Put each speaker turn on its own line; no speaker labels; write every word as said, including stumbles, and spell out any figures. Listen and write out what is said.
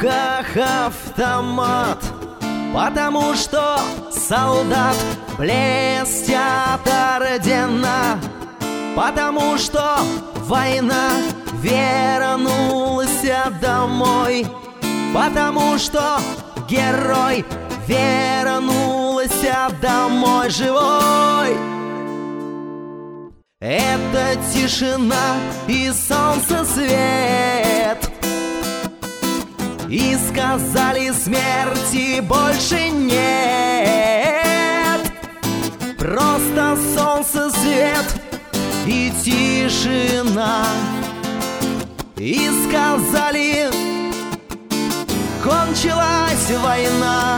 руках автомат, потому что солдат блестят ордена, потому что война вернулась домой, потому что герой вернулся домой живой. Это тишина и солнце свет, и сказали смерти больше нет. Просто солнце свет и тишина, и сказали кончилась война.